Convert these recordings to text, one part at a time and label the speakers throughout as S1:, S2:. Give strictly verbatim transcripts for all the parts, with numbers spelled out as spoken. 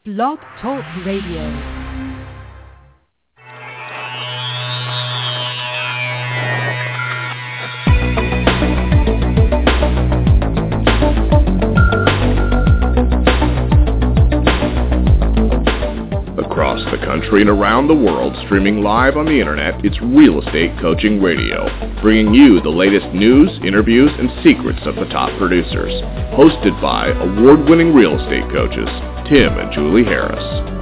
S1: Blog Talk Radio.
S2: Across the country and around the world, streaming live on the internet, it's Real Estate Coaching Radio, bringing you the latest news, interviews, and secrets of the top producers. Hosted by award-winning real estate coaches, Tim and Julie Harris.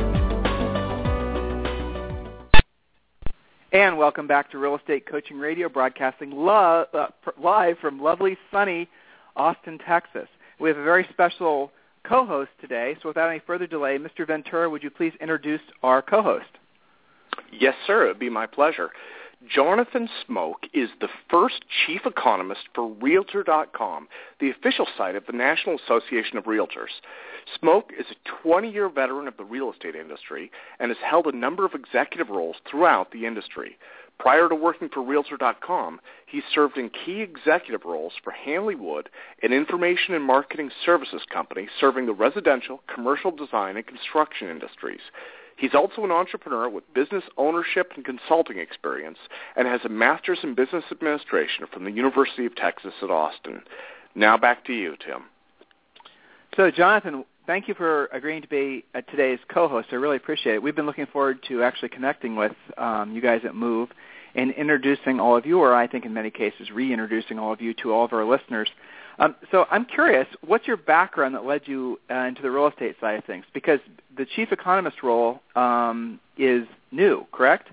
S3: And welcome back to Real Estate Coaching Radio, broadcasting lo- uh, live from lovely, sunny Austin, Texas. We have a very special co-host today, so without any further delay, Mister Ventura, would you please introduce our co-host?
S4: Yes, sir. It would be my pleasure. Jonathan Smoke is the first chief economist for Realtor dot com, the official site of the National Association of Realtors. Smoke is a twenty-year veteran of the real estate industry and has held a number of executive roles throughout the industry. Prior to working for Realtor dot com, he served in key executive roles for Hanley Wood, an information and marketing services company serving the residential, commercial design, and construction industries. He's also an entrepreneur with business ownership and consulting experience and has a master's in business administration from the University of Texas at Austin. Now back to you, Tim.
S3: So, Jonathan, thank you for agreeing to be uh, today's co-host. I really appreciate it. We've been looking forward to actually connecting with um, you guys at Move and introducing all of you, or I think in many cases reintroducing all of you to all of our listeners. Um, so I'm curious, what's your background that led you uh, into the real estate side of things? Because the chief economist role um, is new, correct?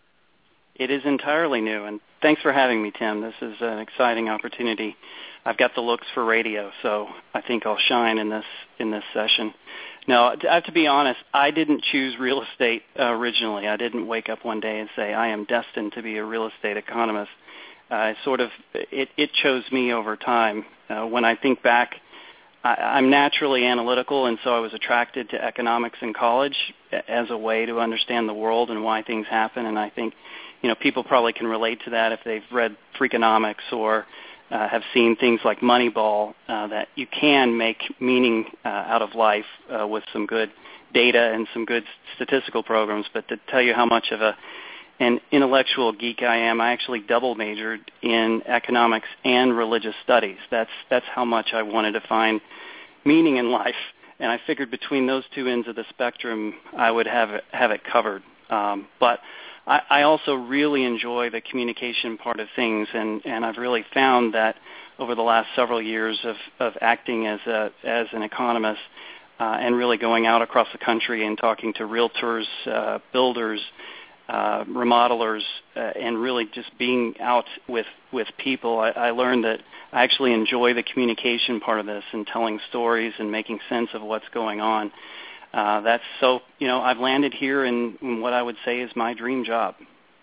S5: It is entirely new, and thanks for having me, Tim. This is an exciting opportunity. I've got the looks for radio, so I think I'll shine in this in this session. No, I have to be honest, I didn't choose real estate uh, originally. I didn't wake up one day and say, I am destined to be a real estate economist. Uh, sort of, it, it chose me over time. Uh, when I think back, I, I'm naturally analytical, and so I was attracted to economics in college as a way to understand the world and why things happen. And I think, you know, people probably can relate to that if they've read Freakonomics or uh, have seen things like Moneyball, uh, that you can make meaning uh, out of life uh, with some good data and some good statistical programs. But to tell you how much of a an intellectual geek I am, I actually double majored in economics and religious studies. That's that's how much I wanted to find meaning in life, and I figured between those two ends of the spectrum, I would have it, have it covered. Um, but I, I also really enjoy the communication part of things, and, and I've really found that over the last several years of, of acting as a as an economist uh, and really going out across the country and talking to realtors, uh, builders, Uh, remodelers, uh, and really just being out with, with people, I, I learned that I actually enjoy the communication part of this and telling stories and making sense of what's going on. Uh, that's so, you know, I've landed here in, in what I would say is my dream job.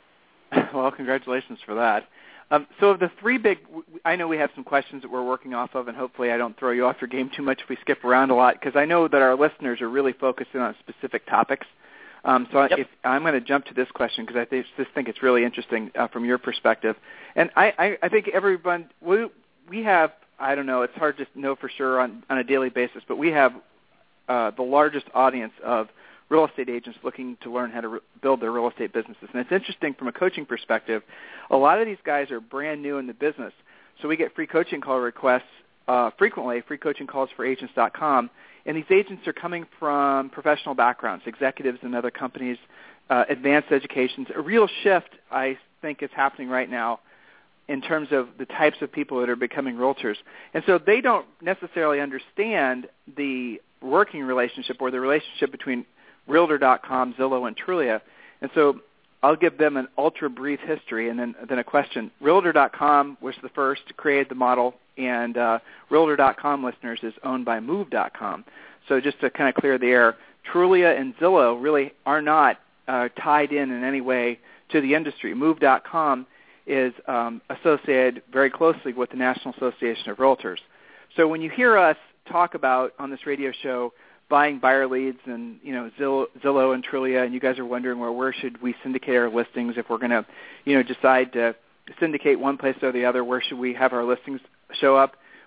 S3: Well, congratulations for that. Um, so of the three big, I know we have some questions that we're working off of, and hopefully I don't throw you off your game too much if we skip around a lot, because I know that our listeners are really focusing on specific topics. Um, so yep. if, I'm going to jump to this question because I think, just think it's really interesting uh, from your perspective. And I, I, I think everyone, we, we have, I don't know, it's hard to know for sure on, on a daily basis, but we have uh, the largest audience of real estate agents looking to learn how to re- build their real estate businesses. And it's interesting from a coaching perspective, a lot of these guys are brand new in the business. So we get free coaching call requests uh, frequently, free coaching calls for agents dot com. And these agents are coming from professional backgrounds, executives in other companies, uh, advanced educations. A real shift, I think, is happening right now in terms of the types of people that are becoming realtors. And so they don't necessarily understand the working relationship or the relationship between Realtor dot com, Zillow, and Trulia. And so I'll give them an ultra-brief history and then, then a question. Realtor dot com was the first to create the model, and uh, Realtor dot com, listeners, is owned by Move dot com. So just to kind of clear the air, Trulia and Zillow really are not uh, tied in in any way to the industry. Move dot com is um, associated very closely with the National Association of Realtors. So when you hear us talk about on this radio show buying buyer leads and, you know, Zillow, Zillow and Trulia, and you guys are wondering, well, where should we syndicate our listings if we're going to, you know, decide to syndicate one place or the other, where should we have our listings show up?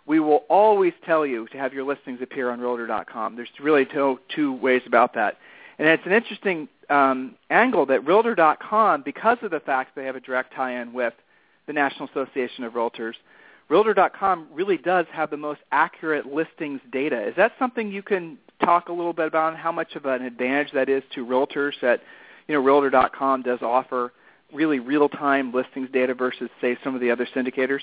S3: we will always tell you to have your listings appear on Realtor dot com. There's really two, two ways about that. And it's an interesting um, angle that Realtor dot com, because of the fact they have a direct tie-in with the National Association of Realtors, Realtor dot com really does have the most accurate listings data. Is that something you can talk a little bit about, how much of an advantage that is to realtors that, you know, Realtor dot com does offer really real-time listings data versus, say, some of the other syndicators?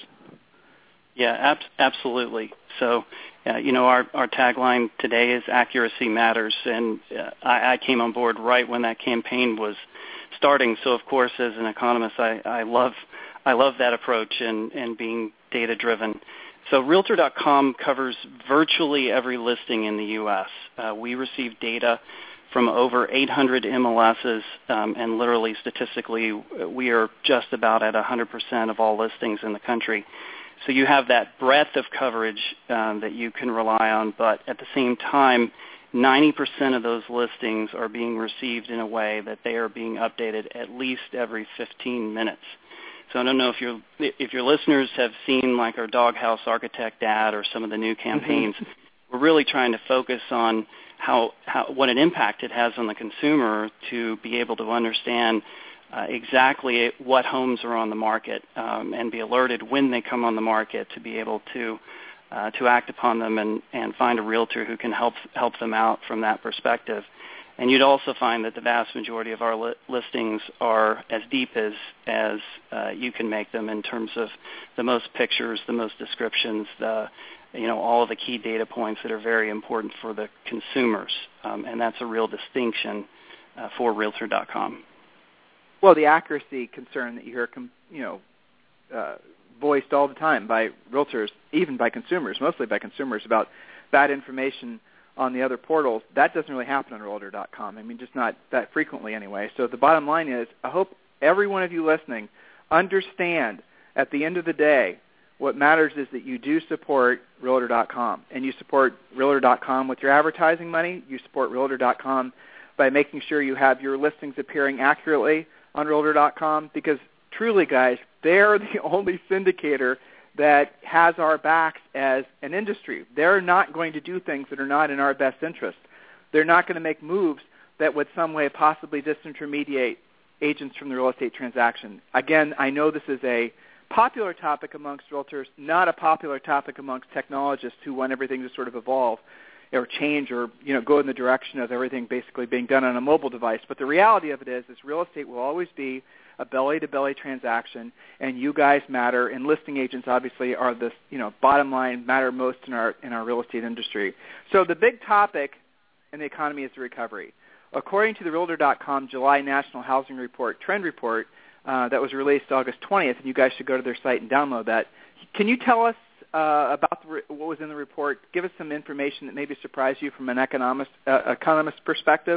S5: Yeah, ab- absolutely. So, uh, you know, our, our tagline today is accuracy matters, and uh, I, I came on board right when that campaign was starting. So, of course, as an economist, I, I love I love that approach and, and being data-driven. So Realtor dot com covers virtually every listing in the U S. Uh, we receive data from over eight hundred M L Ss, um, and literally statistically, we are just about at one hundred percent of all listings in the country. So you have that breadth of coverage um, that you can rely on, but at the same time, ninety percent of those listings are being received in a way that they are being updated at least every fifteen minutes. So I don't know if your if your listeners have seen like our Doghouse Architect ad or some of the new campaigns. We're really trying to focus on how, how what an impact it has on the consumer to be able to understand uh, exactly what homes are on the market um, and be alerted when they come on the market to be able to uh, to act upon them and, and find a realtor who can help help them out from that perspective. And you'd also find that the vast majority of our li- listings are as deep as as uh, you can make them in terms of the most pictures, the most descriptions, the you know all of the key data points that are very important for the consumers, um, and that's a real distinction uh, for Realtor dot com.
S3: Well, the accuracy concern that you hear, you know, uh, voiced all the time by realtors, even by consumers, mostly by consumers, about bad information on the other portals, that doesn't really happen on Realtor dot com. I mean, just not that frequently anyway. So the bottom line is, I hope every one of you listening understand at the end of the day, what matters is that you do support Realtor dot com, and you support Realtor dot com with your advertising money. You support Realtor dot com by making sure you have your listings appearing accurately on Realtor dot com, because truly, guys, they're the only syndicator that has our backs as an industry. They're not going to do things that are not in our best interest. They're not going to make moves that would some way possibly disintermediate agents from the real estate transaction. Again, I know this is a popular topic amongst realtors, not a popular topic amongst technologists who want everything to sort of evolve or change or, you know, go in the direction of everything basically being done on a mobile device. But the reality of it is, is real estate will always be a belly-to-belly transaction, and you guys matter, and listing agents obviously are the, you know, bottom line, matter most in our in our real estate industry. So the big topic in the economy is the recovery. According to the Realtor dot com July National Housing Report Trend Report uh, that was released August twentieth, and you guys should go to their site and download that. Can you tell us uh, about the re- what was in the report? Give us some information that maybe surprised you from an economist uh, economist perspective.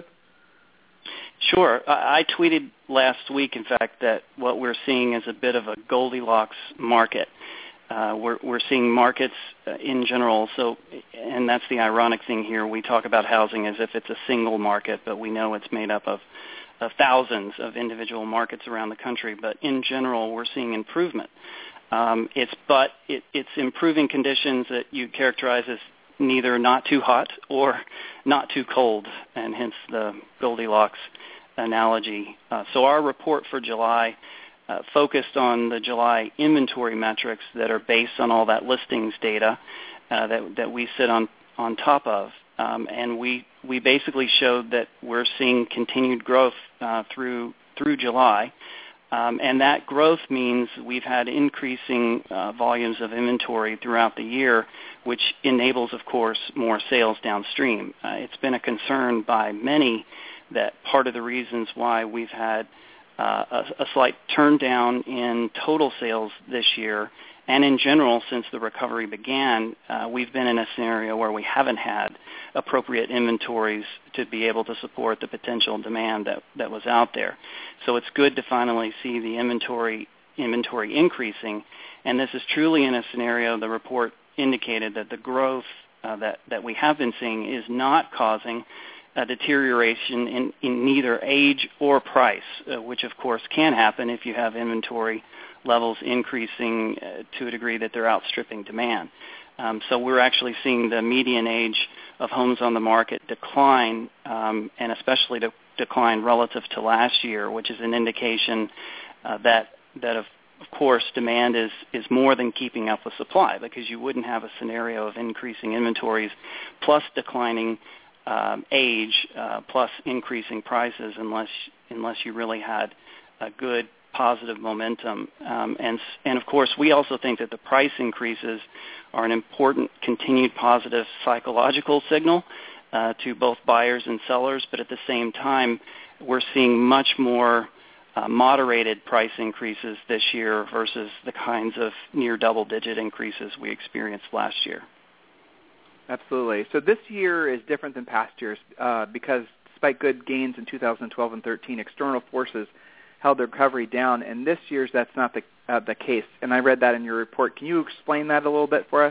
S5: Sure. I tweeted last week, in fact, that what we're seeing is a bit of a Goldilocks market. Uh, we're, we're seeing markets uh, in general, so, and that's the ironic thing here. We talk about housing as if it's a single market, but we know it's made up of, of thousands of individual markets around the country. But in general, we're seeing improvement. Um, it's but it, it's improving conditions that you characterize as neither not too hot or not too cold, and hence the Goldilocks analogy. Uh, so our report for July uh, focused on the July inventory metrics that are based on all that listings data uh, that, that we sit on, on top of. Um, and we, we basically showed that we're seeing continued growth uh, through through July. Um, and that growth means we've had increasing uh, volumes of inventory throughout the year, which enables, of course, more sales downstream. Uh, it's been a concern by many that part of the reasons why we've had uh, a, a slight turn down in total sales this year, and in general, since the recovery began, uh, we've been in a scenario where we haven't had appropriate inventories to be able to support the potential demand that, that was out there. So it's good to finally see the inventory inventory increasing, and this is truly in a scenario, the report indicated that the growth uh, that, that we have been seeing is not causing a deterioration in, in neither age or price, uh, which of course can happen if you have inventory levels increasing uh, to a degree that they're outstripping demand. Um, so we're actually seeing the median age of homes on the market decline, um, and especially to decline relative to last year, which is an indication uh, that that of, of course demand is is more than keeping up with supply, because you wouldn't have a scenario of increasing inventories plus declining um, age uh, plus increasing prices unless unless you really had a good positive momentum. Um, and and of course we also think that the price increases are an important continued positive psychological signal uh, to both buyers and sellers, but at the same time we're seeing much more uh, moderated price increases this year versus the kinds of near double-digit increases we experienced last year.
S3: Absolutely. So this year is different than past years uh, because despite good gains in two thousand twelve and thirteen, external forces held the recovery down, and this year's that's not the uh, the case. And I read that in your report. Can you explain that a little bit for us?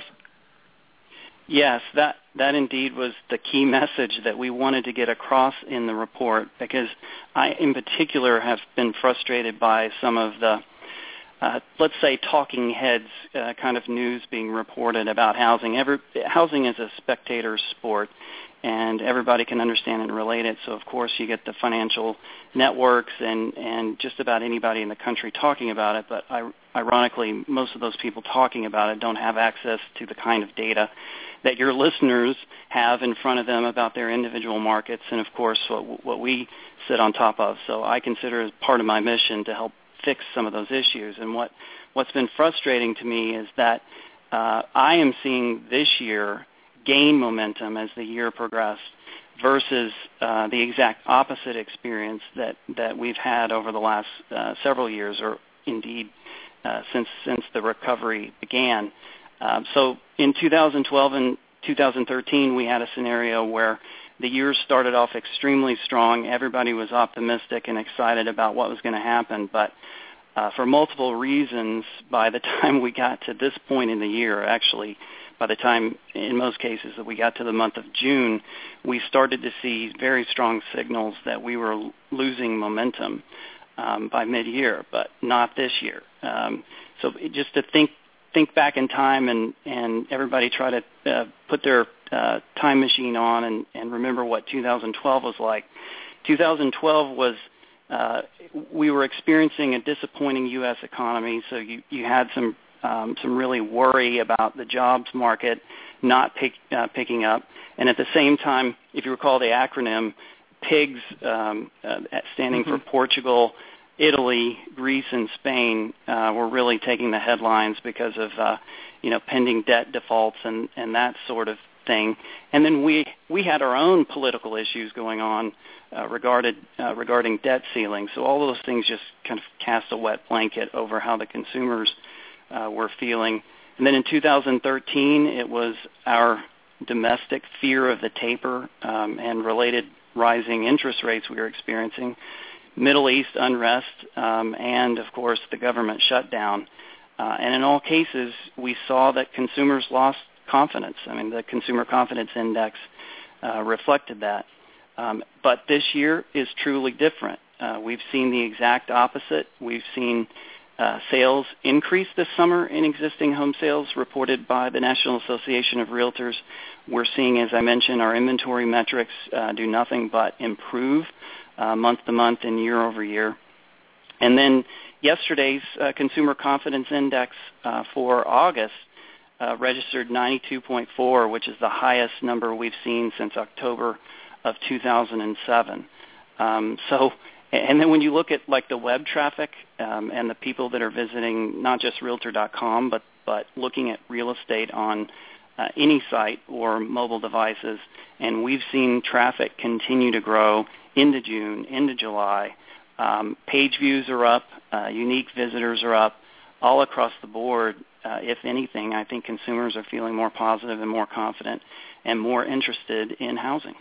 S5: Yes, that that indeed was the key message that we wanted to get across in the report, because I, in particular, have been frustrated by some of the, uh, let's say, talking heads uh, kind of news being reported about housing. Every, housing is a spectator sport, and everybody can understand and relate it. So, of course, you get the financial networks and, and just about anybody in the country talking about it. But I, ironically, most of those people talking about it don't have access to the kind of data that your listeners have in front of them about their individual markets and, of course, what, what we sit on top of. So I consider it part of my mission to help fix some of those issues. And what, what's been frustrating to me is that uh, I am seeing this year gain momentum as the year progressed versus uh, the exact opposite experience that, that we've had over the last uh, several years, or indeed uh, since since the recovery began. Um, so in two thousand twelve and two thousand thirteen, we had a scenario where the year started off extremely strong. Everybody was optimistic and excited about what was going to happen, but uh, for multiple reasons, by the time we got to this point in the year, actually, by the time, in most cases, that we got to the month of June, we started to see very strong signals that we were losing momentum um, by mid-year, but not this year. Um, so just to think think back in time and, and everybody try to uh, put their uh, time machine on and, and remember what two thousand twelve was like. two thousand twelve was, uh, we were experiencing a disappointing U S economy, so you, you had some Um, some really worry about the jobs market not pick, uh, picking up. And at the same time, if you recall the acronym, PIGS, um, uh, standing mm-hmm. for Portugal, Italy, Greece, and Spain, uh, were really taking the headlines because of uh, you know pending debt defaults and, and that sort of thing. And then we we had our own political issues going on uh, regarded uh, regarding debt ceiling. So all those things just kind of cast a wet blanket over how the consumers Uh, were feeling. And then in two thousand thirteen, it was our domestic fear of the taper um, and related rising interest rates we were experiencing, Middle East unrest, um, and, of course, the government shutdown. Uh, and in all cases, we saw that consumers lost confidence. I mean, the Consumer Confidence Index uh, reflected that. Um, but this year is truly different. Uh, we've seen the exact opposite. We've seen Uh, sales increase this summer in existing home sales reported by the National Association of Realtors. We're seeing, as I mentioned, our inventory metrics uh, do nothing but improve uh, month to month and year over year. And then yesterday's uh, Consumer Confidence Index uh, for August uh, registered ninety-two point four, which is the highest number we've seen since October of two thousand seven. Um, so And then when you look at like the web traffic um, and the people that are visiting not just Realtor dot com, but, but looking at real estate on uh, any site or mobile devices, and we've seen traffic continue to grow into June, into July. Um, page views are up, uh, unique visitors are up, all across the board. Uh, if anything, I think consumers are feeling more positive and more confident and more interested in housing.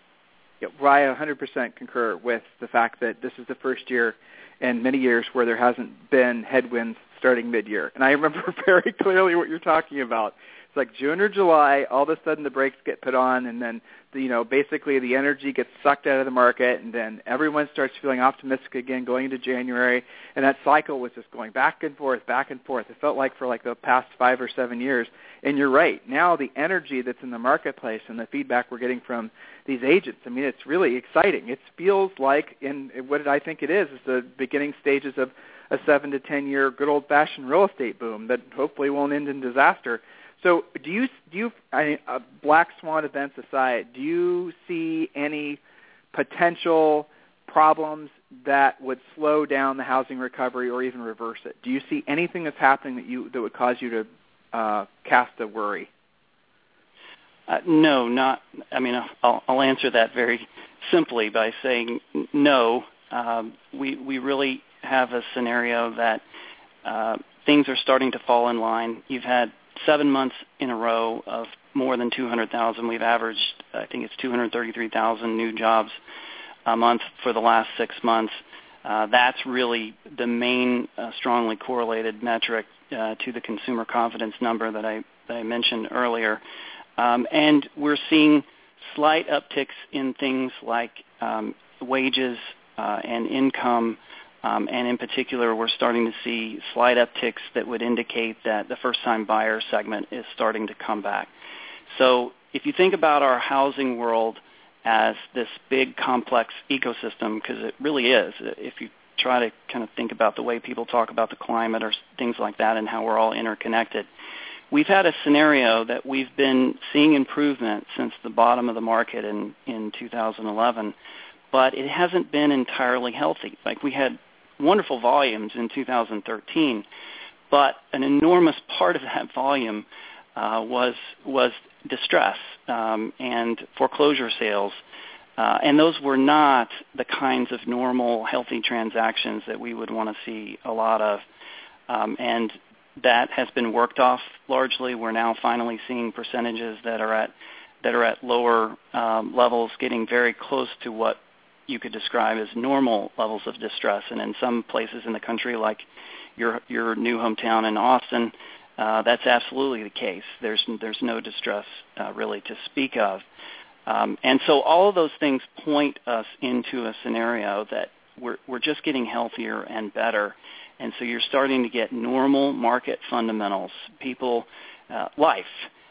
S3: Yeah, well, I one hundred percent concur with the fact that this is the first year in many years where there hasn't been headwinds starting mid-year. And I remember very clearly what you're talking about. It's like June or July, all of a sudden the brakes get put on, and then the, you know basically the energy gets sucked out of the market, and then everyone starts feeling optimistic again going into January, and that cycle was just going back and forth, back and forth. It felt like for like the past five or seven years. And you're right. Now the energy that's in the marketplace and the feedback we're getting from these agents, I mean, it's really exciting. It feels like, in what I think it is, is the beginning stages of a seven to ten year good old-fashioned real estate boom that hopefully won't end in disaster. So do you, do you I mean, uh, black swan events aside, do you see any potential problems that would slow down the housing recovery or even reverse it? Do you see anything that's happening that you that would cause you to uh, cast a worry?
S5: Uh, no, not. I mean, I'll, I'll answer that very simply by saying no. Um, we we really have a scenario that uh, things are starting to fall in line. You've had seven months in a row of more than two hundred thousand. We've averaged, I think it's two hundred thirty-three thousand new jobs a month for the last six months. Uh, that's really the main uh, strongly correlated metric uh, to the consumer confidence number that I that I mentioned earlier. Um, and we're seeing slight upticks in things like um, wages uh, and income. Um, and in particular, we're starting to see slight upticks that would indicate that the first-time buyer segment is starting to come back. So if you think about our housing world as this big, complex ecosystem, because it really is, if you try to kind of think about the way people talk about the climate or things like that and how we're all interconnected, we've had a scenario that we've been seeing improvement since the bottom of the market in, in two thousand eleven, but it hasn't been entirely healthy. Like, we had wonderful volumes in two thousand thirteen, but an enormous part of that volume uh, was was distress um, and foreclosure sales, uh, and those were not the kinds of normal, healthy transactions that we would want to see a lot of, um, and that has been worked off largely. We're now finally seeing percentages that are at that are at lower um, levels, getting very close to what you could describe as normal levels of distress. And in some places in the country, like your your new hometown in Austin, uh, that's absolutely the case. There's there's no distress uh, really to speak of. Um, and so all of those things point us into a scenario that we're we're just getting healthier and better. And so you're starting to get normal market fundamentals, people, uh, life,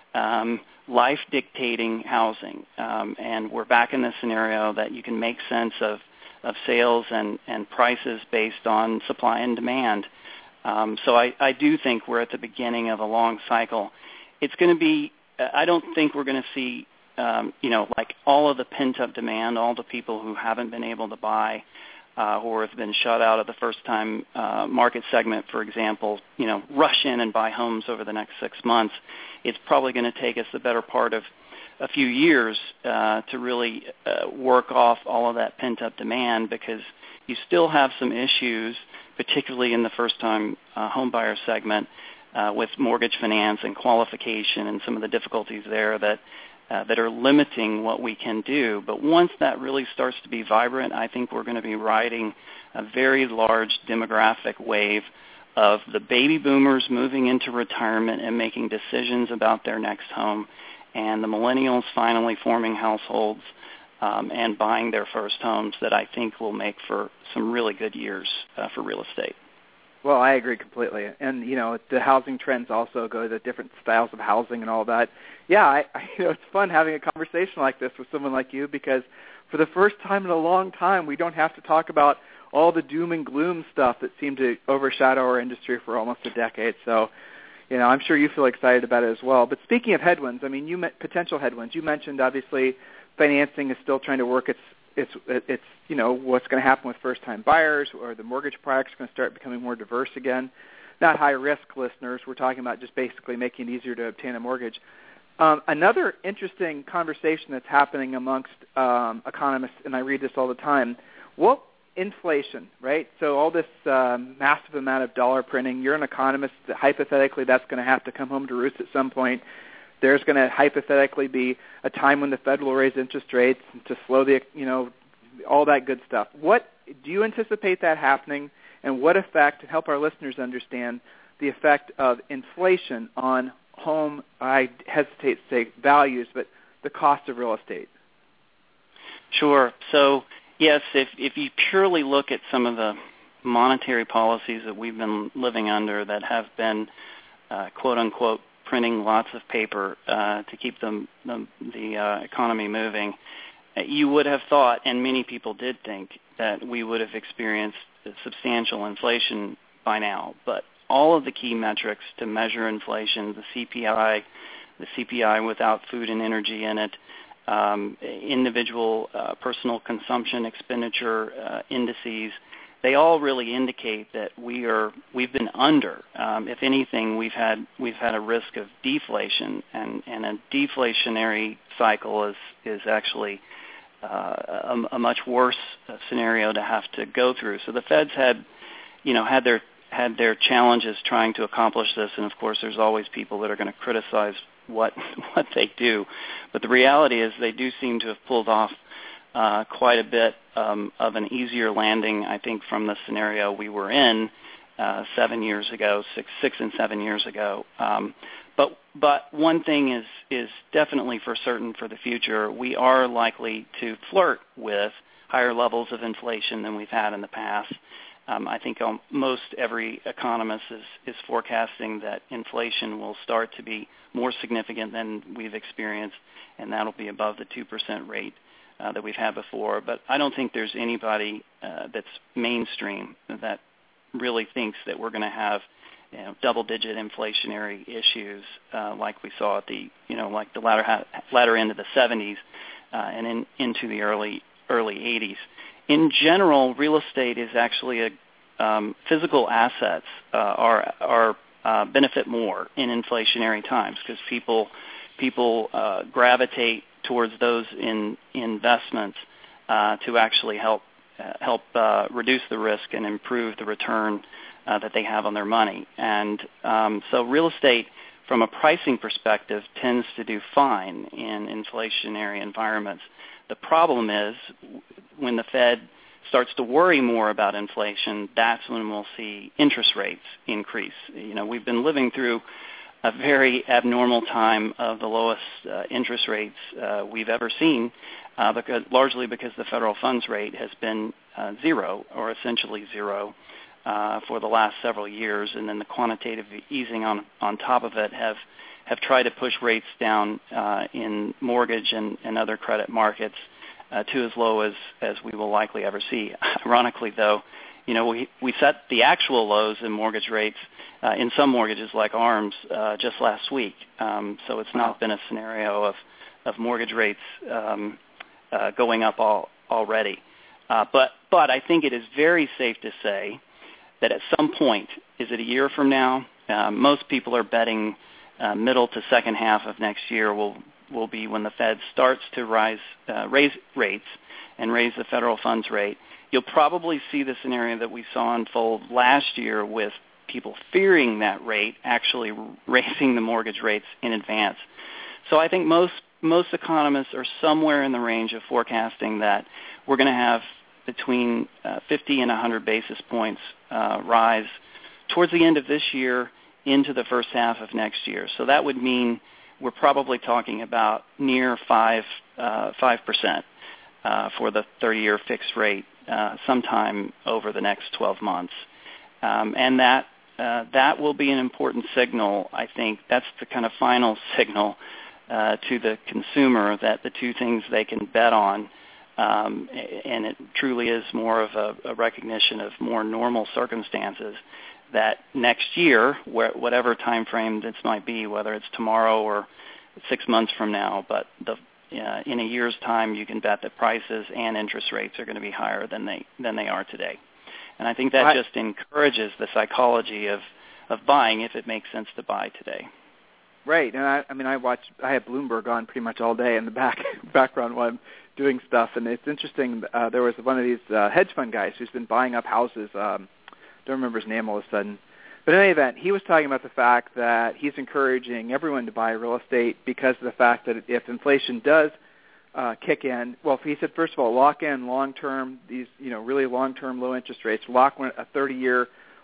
S5: um, life dictating housing. Um, and we're back in the scenario that you can make sense of, of sales and, and prices based on supply and demand. Um, so I, I do think we're at the beginning of a long cycle. It's going to be, I don't think we're going to see, um, you know, like all of the pent-up demand, all the people who haven't been able to buy, Uh, or have been shut out of the first-time uh, market segment, for example, you know, rush in and buy homes over the next six months. It's probably going to take us the better part of a few years uh, to really uh, work off all of that pent-up demand, because you still have some issues, particularly in the first-time uh, home buyer segment, uh, with mortgage finance and qualification and some of the difficulties there that Uh, that are limiting what we can do. But once that really starts to be vibrant, I think we're going to be riding a very large demographic wave of the baby boomers moving into retirement and making decisions about their next home, and the millennials finally forming households um, and buying their first homes that I think will make for some really good years uh, for real estate.
S3: Well, I agree completely. And, you know, the housing trends also go to different styles of housing and all that. Yeah, I, I, you know, it's fun having a conversation like this with someone like you, because for the first time in a long time, we don't have to talk about all the doom and gloom stuff that seemed to overshadow our industry for almost a decade. So, you know, I'm sure you feel excited about it as well. But speaking of headwinds, I mean, you met potential headwinds. You mentioned, obviously, financing is still trying to work its It's, it's you know, what's going to happen with first-time buyers, or the mortgage products going to start becoming more diverse again. Not high-risk listeners. We're talking about just basically making it easier to obtain a mortgage. Um, another interesting conversation that's happening amongst um, economists, and I read this all the time, what inflation, right? So all this um, massive amount of dollar printing, you're an economist, hypothetically that's going to have to come home to roost at some point. There's going to hypothetically be a time when the Fed will raise interest rates to slow the, you know, all that good stuff. What do you anticipate that happening, and what effect, to help our listeners understand the effect of inflation on home, I hesitate to say values, but the cost of real estate?
S5: Sure. So, yes, if, if you purely look at some of the monetary policies that we've been living under that have been, uh, quote-unquote, printing lots of paper uh, to keep the, the, the uh, economy moving, you would have thought, and many people did think, that we would have experienced substantial inflation by now. But all of the key metrics to measure inflation, the C P I, the C P I without food and energy in it, um, individual uh, personal consumption expenditure uh, indices, they all really indicate that we are we've been under. Um, if anything, we've had we've had a risk of deflation, and, and a deflationary cycle is is actually uh, a, a much worse scenario to have to go through. So the Feds had, you know, had their had their challenges trying to accomplish this, and of course, there's always people that are going to criticize what what they do. But the reality is, they do seem to have pulled off Uh, quite a bit um, of an easier landing, I think, from the scenario we were in uh, seven years ago, six, six and seven years ago. Um, but but one thing is is definitely for certain for the future, we are likely to flirt with higher levels of inflation than we've had in the past. Um, I think um, most every economist is, is forecasting that inflation will start to be more significant than we've experienced, and that'll be above the two percent rate Uh, that we've had before. But I don't think there's anybody uh, that's mainstream that really thinks that we're going to have, you know, double-digit inflationary issues uh, like we saw at the, you know, like the latter ha- latter end of the seventies uh, and in, into the early early eighties. In general, real estate is actually a um, physical assets uh, are are uh, benefit more in inflationary times because people people uh, gravitate towards those in investments uh, to actually help uh, help uh, reduce the risk and improve the return uh, that they have on their money. And um, so real estate, from a pricing perspective, tends to do fine in inflationary environments. The problem is when the Fed starts to worry more about inflation, that's when we'll see interest rates increase. You know, we've been living through a very abnormal time of the lowest uh, interest rates uh, we've ever seen, uh, because largely because the federal funds rate has been uh, zero or essentially zero uh, for the last several years, and then the quantitative easing on on top of it have have tried to push rates down uh, in mortgage and, and other credit markets uh, to as low as as we will likely ever see. Ironically, though, you know, we we set the actual lows in mortgage rates Uh, in some mortgages like ARMS uh, just last week. Um, so it's not been a scenario of, of mortgage rates um, uh, going up all, already. Uh, but, but I think it is very safe to say that at some point, is it a year from now? Uh, most people are betting uh, middle to second half of next year will, will be when the Fed starts to rise, uh, raise rates and raise the federal funds rate. You'll probably see the scenario that we saw unfold last year with people fearing that rate actually raising the mortgage rates in advance. So I think most most economists are somewhere in the range of forecasting that we're going to have between uh, fifty and one hundred basis points uh, rise towards the end of this year into the first half of next year. So that would mean we're probably talking about near five uh, five percent uh, for the thirty-year fixed rate uh, sometime over the next twelve months, um, and that. Uh, that will be an important signal, I think. That's the kind of final signal uh, to the consumer that the two things they can bet on, um, and it truly is more of a, a recognition of more normal circumstances, that next year, where, whatever time frame this might be, whether it's tomorrow or six months from now, but the, uh, in a year's time, you can bet that prices and interest rates are going to be higher than they than they are today. And I think that
S3: I,
S5: just encourages the psychology of, of buying if it makes sense to buy today.
S3: Right, and I, I mean, I watch. I have Bloomberg on pretty much all day in the back background while I'm doing stuff, and it's interesting. Uh, there was one of these uh, hedge fund guys who's been buying up houses. Um, don't remember his name all of a sudden, but in any event, he was talking about the fact that he's encouraging everyone to buy real estate because of the fact that if inflation does Uh, kick in. Well, he said, first of all, lock in long-term, these, you know, really long-term low interest rates, lock a thirty-year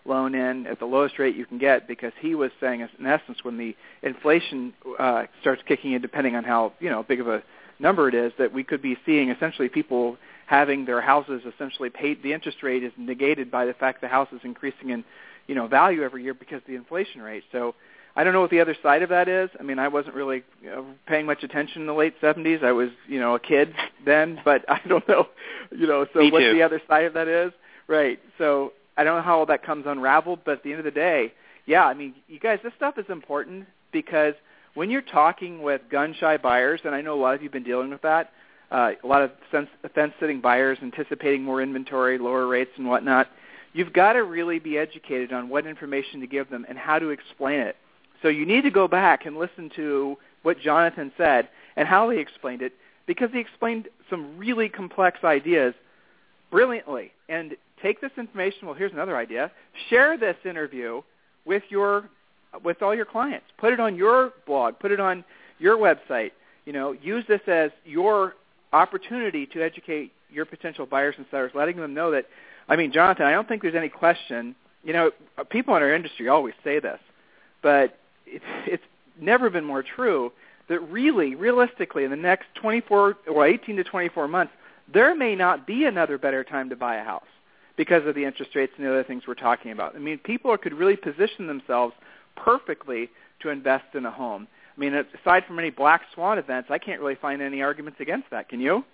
S3: loan in at the lowest rate you can get, because he was saying, in essence, when the inflation uh, starts kicking in, depending on how you know big of a number it is, that we could be seeing essentially people having their houses essentially paid. The interest rate is negated by the fact the house is increasing in you know value every year because of the inflation rate. So I don't know what the other side of that is. I mean, I wasn't really you know, paying much attention in the late seventies. I was you know a kid then, but I don't know you know. So
S5: Me
S3: what
S5: too.
S3: the other side of that is, right? So I don't know how all that comes unraveled, but at the end of the day, yeah, I mean, you guys, this stuff is important because when you're talking with gun-shy buyers, and I know a lot of you have been dealing with that, uh, a lot of fence-sitting buyers anticipating more inventory, lower rates and whatnot, you've got to really be educated on what information to give them and how to explain it. So you need to go back and listen to what Jonathan said and how he explained it, because he explained some really complex ideas brilliantly. And take this information. Well, here's another idea. Share this interview with your, with all your clients. Put it on your blog. Put it on your website. You know, use this as your opportunity to educate your potential buyers and sellers, letting them know that. I mean, Jonathan, I don't think there's any question. You know, people in our industry always say this, but it's, it's never been more true that really, realistically, in the next twenty-four or eighteen to twenty-four months, there may not be another better time to buy a house, because of the interest rates and the other things we're talking about. I mean, people could really position themselves perfectly to invest in a home. I mean, aside from any black swan events, I can't really find any arguments against that. Can you?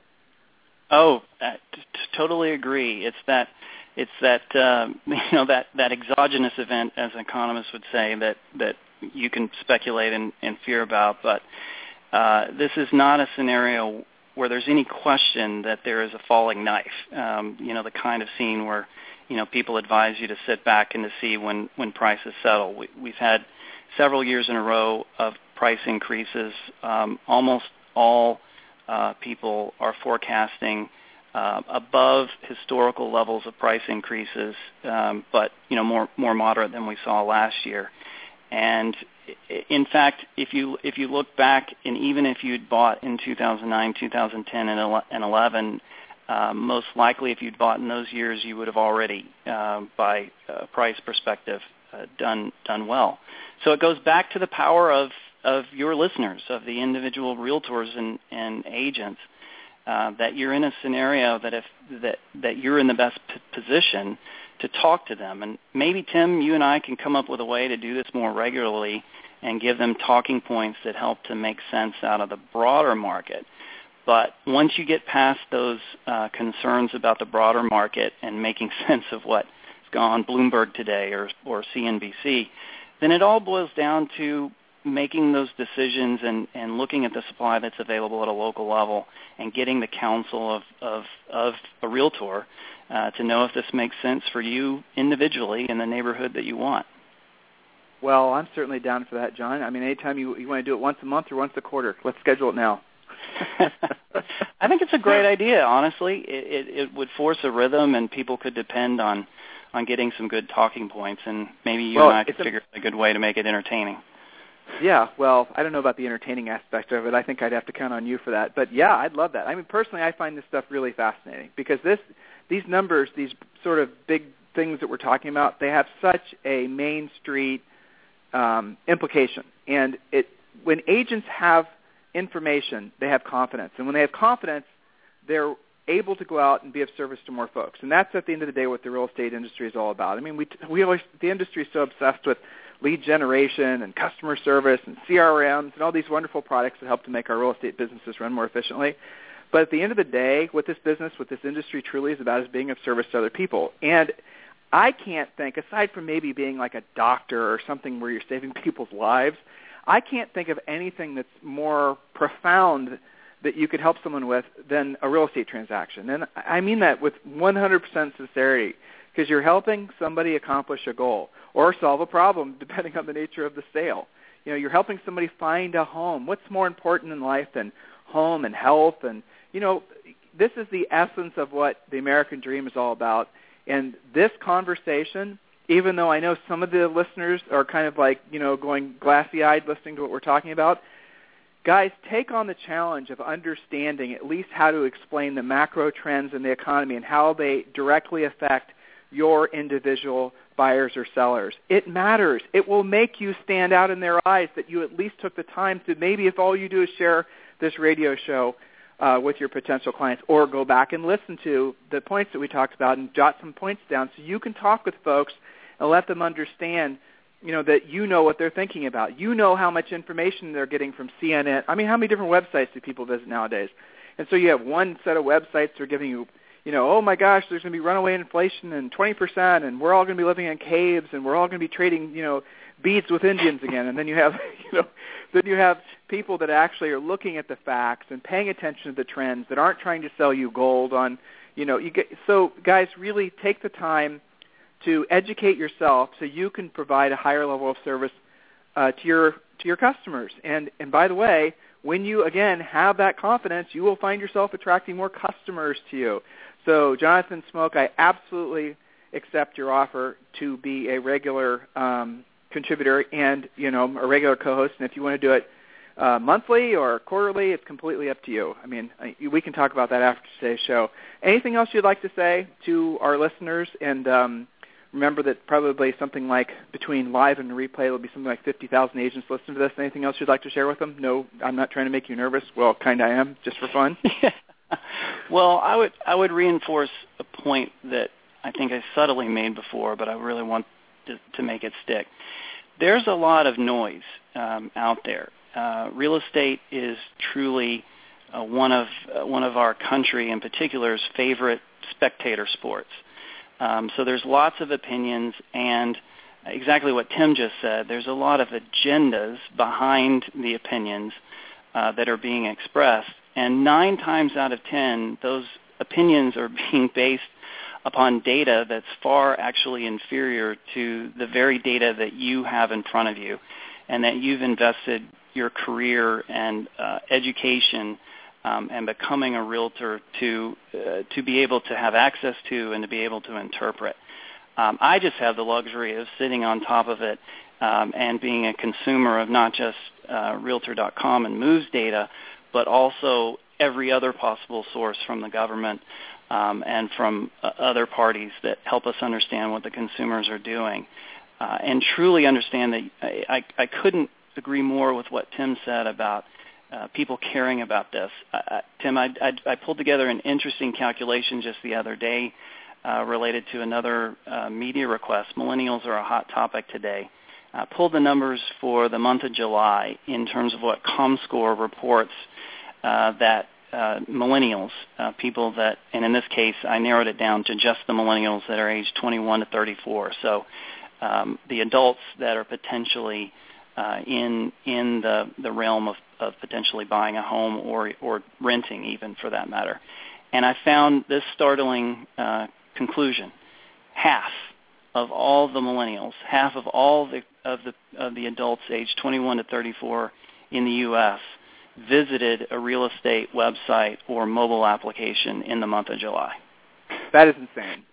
S5: Oh, uh, t- t- totally agree. It's that, it's that um, you know that, that exogenous event, as economists would say, that that you can speculate and, and fear about. But uh, this is not a scenario where there's any question that there is a falling knife, um, you know, the kind of scene where, you know, people advise you to sit back and to see when, when prices settle. We, we've had several years in a row of price increases. Um, almost all uh, people are forecasting uh, above historical levels of price increases, um, but, you know, more, more moderate than we saw last year. And in fact, if you if you look back, and even if you'd bought in two thousand nine, two thousand ten, and eleven, uh, most likely if you'd bought in those years, you would have already, uh, by uh, price perspective, uh, done done well. So it goes back to the power of, of your listeners, of the individual realtors and, and agents, uh, that you're in a scenario that if that that you're in the best p- position to talk to them. And maybe, Tim, you and I can come up with a way to do this more regularly and give them talking points that help to make sense out of the broader market. But once you get past those uh, concerns about the broader market and making sense of what's gone on Bloomberg today or, or C N B C, then it all boils down to making those decisions and, and looking at the supply that's available at a local level and getting the counsel of, of, of a realtor Uh, to know if this makes sense for you individually in the neighborhood that you want.
S3: Well, I'm certainly down for that, John. I mean, anytime you, you want to do it once a month or once a quarter, let's schedule it now.
S5: I think it's a great idea, honestly. It, it, it would force a rhythm, and people could depend on, on getting some good talking points, and maybe you
S3: well,
S5: and I could
S3: a,
S5: figure out a good way to make it entertaining.
S3: Yeah, well, I don't know about the entertaining aspect of it. I think I'd have to count on you for that. But, yeah, I'd love that. I mean, personally, I find this stuff really fascinating because this these numbers, these sort of big things that we're talking about, they have such a Main Street um, implication. And it when agents have information, they have confidence. And when they have confidence, they're able to go out and be of service to more folks. And that's, at the end of the day, what the real estate industry is all about. I mean, we we always the industry is so obsessed with lead generation and customer service and C R Ms and all these wonderful products that help to make our real estate businesses run more efficiently. But at the end of the day, what this business, what this industry truly is about is being of service to other people. And I can't think, aside from maybe being like a doctor or something where you're saving people's lives, I can't think of anything that's more profound that you could help someone with than a real estate transaction. And I mean that with one hundred percent sincerity, because you're helping somebody accomplish a goal or solve a problem, depending on the nature of the sale. You know, you're helping somebody find a home. What's more important in life than home and health? And, you know, this is the essence of what the American dream is all about. And this conversation, even though I know some of the listeners are kind of like, you know, going glassy-eyed listening to what we're talking about, guys, take on the challenge of understanding at least how to explain the macro trends in the economy and how they directly affect your individual buyers or sellers. It matters. It will make you stand out in their eyes that you at least took the time to, maybe if all you do is share this radio show uh, with your potential clients, or go back and listen to the points that we talked about and jot some points down so you can talk with folks and let them understand, you know, that you know what they're thinking about. You know how much information they're getting from C N N. I mean, how many different websites do people visit nowadays? And so you have one set of websites that are giving you, you know, oh my gosh, there's going to be runaway inflation and twenty percent, and we're all going to be living in caves, and we're all going to be trading, you know, beads with Indians again. And then you have, you know, then you have people that actually are looking at the facts and paying attention to the trends, that aren't trying to sell you gold on, you know, you get. So guys, really take the time to educate yourself so you can provide a higher level of service uh, to your to your customers. And and by the way, when you again have that confidence, you will find yourself attracting more customers to you. So Jonathan Smoke, I absolutely accept your offer to be a regular um, contributor and, you know, a regular co-host. And if you want to do it uh, monthly or quarterly, it's completely up to you. I mean, we can talk about that after today's show. Anything else you'd like to say to our listeners? And um, remember that probably something like between live and replay, there'll be something like fifty thousand agents listening to this. Anything else you'd like to share with them? No, I'm not trying to make you nervous. Well, kind of I am, just for fun.
S5: Well, I would I would reinforce a point that I think I subtly made before, but I really want to, to make it stick. There's a lot of noise um, out there. Uh, real estate is truly uh, one of uh, one of our country in particular's favorite spectator sports. Um, so there's lots of opinions, and exactly what Tim just said, there's a lot of agendas behind the opinions uh, that are being expressed. And nine times out of ten, those opinions are being based upon data that's far actually inferior to the very data that you have in front of you, and that you've invested your career and uh, education um, and becoming a realtor to uh, to be able to have access to and to be able to interpret. Um, I just have the luxury of sitting on top of it um, and being a consumer of not just uh, Realtor dot com and Moves data, but also every other possible source from the government um, and from uh, other parties that help us understand what the consumers are doing. Uh, and truly understand that I, I, I couldn't agree more with what Tim said about uh, people caring about this. Uh, Tim, I, I, I pulled together an interesting calculation just the other day uh, related to another uh, media request. Millennials are a hot topic today. Uh, pulled the numbers for the month of July in terms of what ComScore reports uh, that uh, millennials, uh, people that, and in this case I narrowed it down to just the millennials that are aged twenty-one to thirty-four. So um, the adults that are potentially uh, in in the, the realm of, of potentially buying a home or or renting even for that matter. And I found this startling uh, conclusion. Half of all the millennials, half of all the of the of the adults aged twenty-one to thirty-four in the U S visited a real estate website or mobile application in the month of July.
S3: That is insane.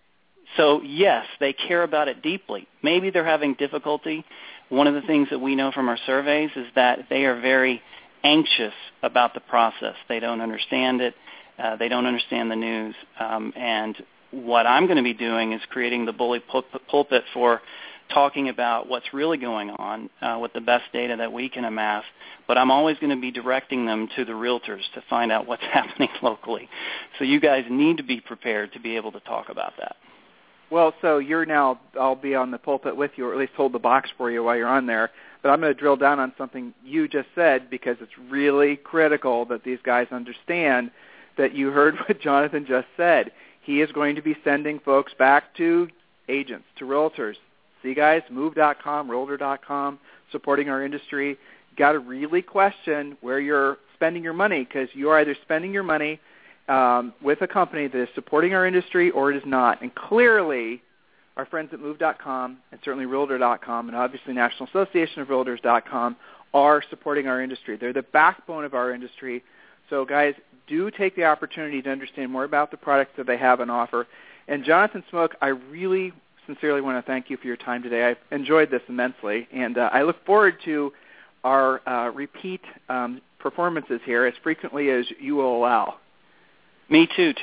S5: So yes, they care about it deeply. Maybe they're having difficulty. One of the things that we know from our surveys is that they are very anxious about the process. They don't understand it. Uh, they don't understand the news. Um, and what I'm going to be doing is creating the bully pulpit for talking about what's really going on uh, with the best data that we can amass, but I'm always going to be directing them to the realtors to find out what's happening locally. So you guys need to be prepared to be able to talk about that.
S3: Well, so you're now, I'll be on the pulpit with you, or at least hold the box for you while you're on there, but I'm going to drill down on something you just said because it's really critical that these guys understand that you heard what Jonathan just said. He is going to be sending folks back to agents, to realtors. See, guys, move dot com, realtor dot com, supporting our industry. You've got to really question where you're spending your money because you are either spending your money um, with a company that is supporting our industry or it is not. And clearly, our friends at move dot com and certainly realtor dot com and obviously National Association of Realtors dot com are supporting our industry. They're the backbone of our industry. So, guys, do take the opportunity to understand more about the products that they have on offer. And Jonathan Smoke, I really sincerely want to thank you for your time today. I've enjoyed this immensely, and uh, I look forward to our uh, repeat um, performances here as frequently as you will allow.
S5: Me too, Tim.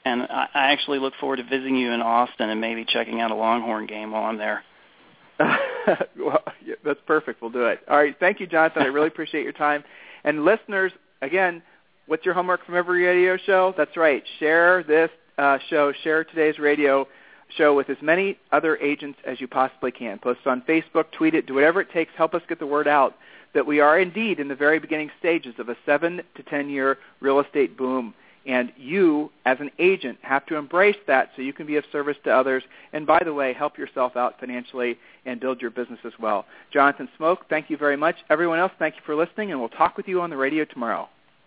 S5: and I, I actually look forward to visiting you in Austin and maybe checking out a Longhorn game while I'm there.
S3: Well, yeah, that's perfect. We'll do it. All right. Thank you, Jonathan. I really appreciate your time. And listeners, again, what's your homework from every radio show? That's right. Share this uh, show. Share today's radio show with as many other agents as you possibly can. Post it on Facebook, tweet it, do whatever it takes. Help us get the word out that we are indeed in the very beginning stages of a seven to ten year real estate boom. And you, as an agent, have to embrace that so you can be of service to others. And by the way, help yourself out financially and build your business as well. Jonathan Smoke, thank you very much. Everyone else, thank you for listening, and we'll talk with you on the radio tomorrow.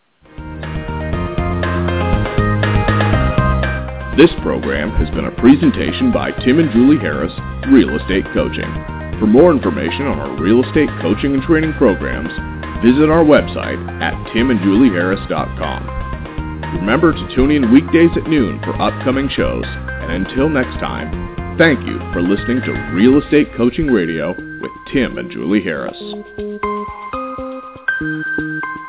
S2: This program has been a presentation by Tim and Julie Harris, Real Estate Coaching. For more information on our real estate coaching and training programs, visit our website at tim and julie harris dot com. Remember to tune in weekdays at noon for upcoming shows. And until next time, thank you for listening to Real Estate Coaching Radio with Tim and Julie Harris.